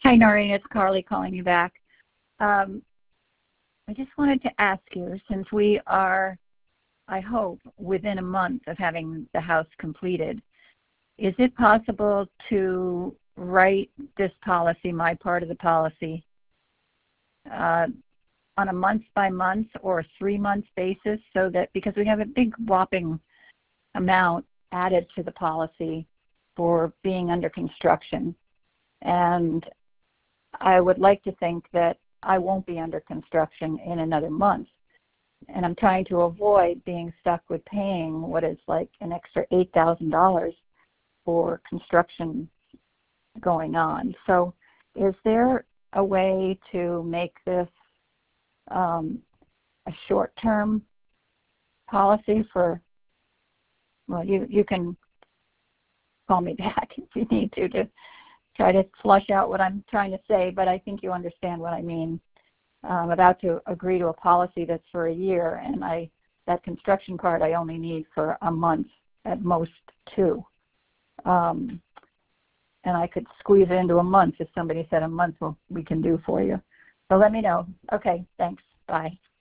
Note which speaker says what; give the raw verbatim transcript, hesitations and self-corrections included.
Speaker 1: Hi, Noreen. It's Carly calling you back. Um, I just wanted to ask you, since we are, I hope, within a month of having the house completed, is it possible to write this policy, my part of the policy, uh, on a month-by-month or three-month basis, so that, because we have a big whopping amount added to the policy for being under construction, and I would like to think that I won't be under construction in another month. And I'm trying to avoid being stuck with paying what is like an extra eight thousand dollars for construction going on. So is there a way to make this um, a short-term policy for, well, you, you can call me back if you need to, to try to flush out what I'm trying to say, but I think you understand what I mean. I'm about to agree to a policy that's for a year, and I that construction part I only need for a month, at most two. Um, and I could squeeze it into a month if somebody said a month well, we can do for you. So let me know. Okay, thanks. Bye.